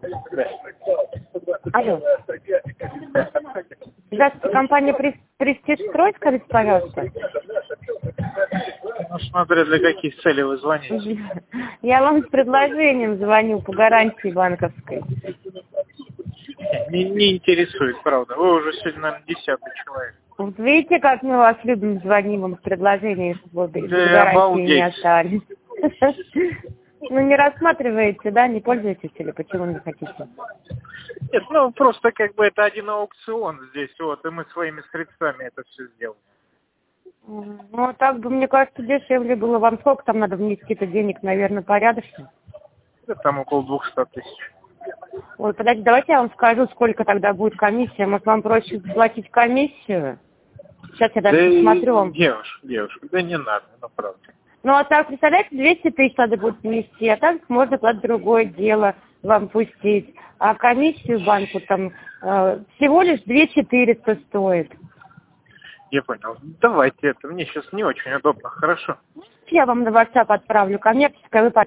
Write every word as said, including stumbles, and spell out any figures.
Да. Алло. Здравствуйте, компания «Прес- Престиж Строй», скажите, пожалуйста. Ну, смотря для каких целей вы звоните. Я вам с предложением звоню по гарантии банковской. Не, не интересует, правда. Вы уже сегодня, наверное, десятый человек. Вот видите, как мы вас любим, звоним вам с предложением, чтобы без Да гарантии не обалдеть. остались. Ну, не рассматриваете, да, не пользуетесь или почему не хотите? Нет, ну просто как бы это один аукцион здесь, вот, и мы своими средствами это все сделаем. Ну, а так бы, мне кажется, дешевле было. Вам сколько там надо внести-то денег, наверное, порядочно? Да, там около двухсот тысяч. Ой, подождите, давайте я вам скажу, сколько тогда будет комиссия. Может, вам проще платить комиссию? Сейчас я даже Да посмотрю и, вам. девушка, девушка, да не надо, ну правда. Ну, а так, представляете, двести тысяч надо будет внести, а так можно под другое дело вам пустить. А комиссию банку там э, всего лишь две тысячи четыреста стоит. Я понял. Давайте это, мне сейчас не очень удобно, хорошо? Я вам на WhatsApp отправлю коммерческое, вы